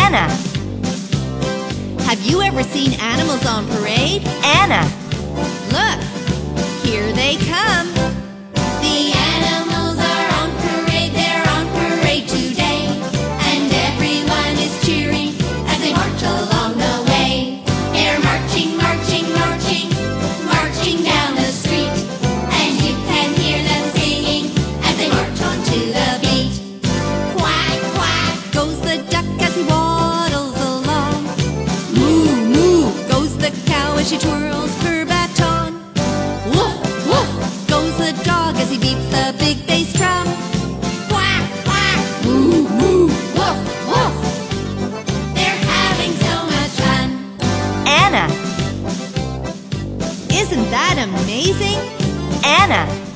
Anna. Have you ever seen animals on parade? Anna. Look, here they come. The animals are on parade, they're on parade today. And everyone is cheering as they march along the way. They're marching, marching, marching, marching down the street. And you can hear them singing as they march onto the beat. Quack, quack, goes the duck as he waddles along. Moo, moo, goes the cow as she twirls her baton. Woof, woof, goes the dog as he beats the big bass drum. Quack, quack, moo, moo, woof, woof. They're having so much fun. Anna. Isn't that amazing? Anna.